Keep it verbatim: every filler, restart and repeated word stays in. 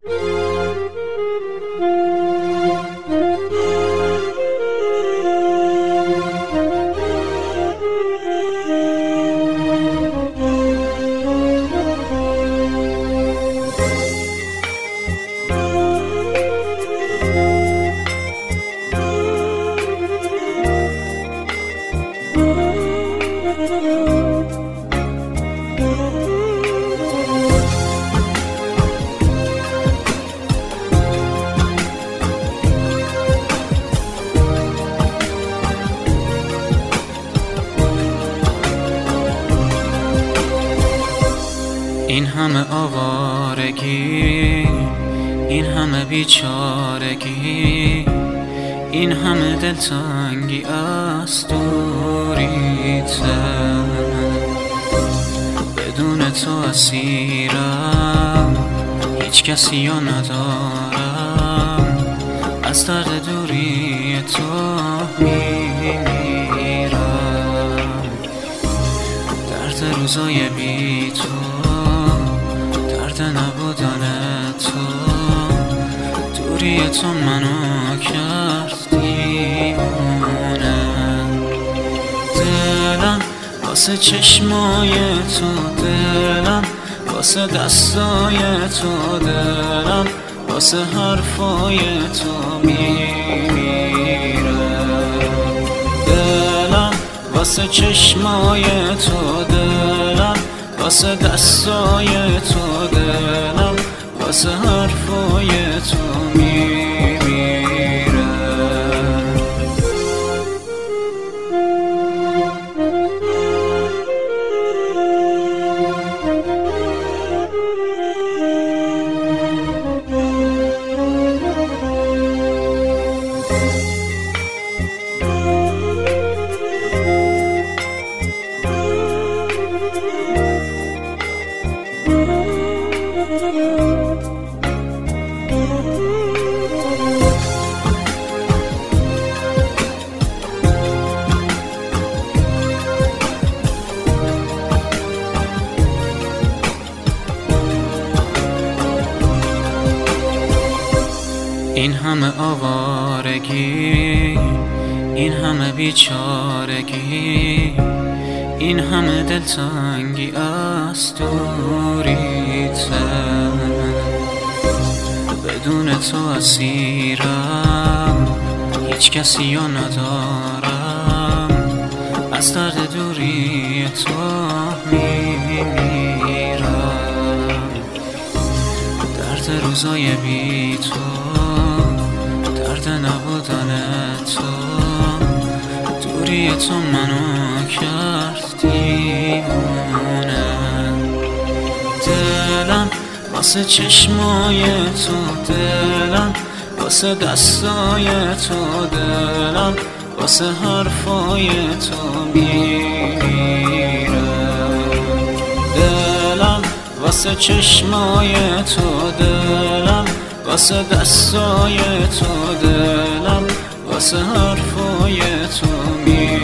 این همه آوارگی، این همه بیچارگی، این همه دلتنگی از دوریته. بدون تو اسیرم، هیچ کسی رو ندارم، از درد دوری تو میمیرم. درد روزای بی تو، درد نبودن تو، دوری تو منو کرد دیوانه. دلم واسه چشمای تو، دلم واسه دستای تو، دلم واسه حرفای تو میمیره. دلم واسه چشمای تو، دلم واسه دستای تو، دلم واسه حرفای تو میمیره. این همه آوارگی، این همه بیچارگی، این همه دلتنگی از دوریته. بدون تو اسیرم، هیچ کسی رو ندارم، از درد دوری تو میمیرم. درد روزای بی تو، درد نبودن تو، دوری تو منو کرد دیوانه. دلم واسه چشمای تو، دلم واسه دستای تو، دلم واسه حرفای تو میمیره. دلم واسه چشمای تو، دلم واسه دستای تو، دلم واسه حرفای تو میمیره.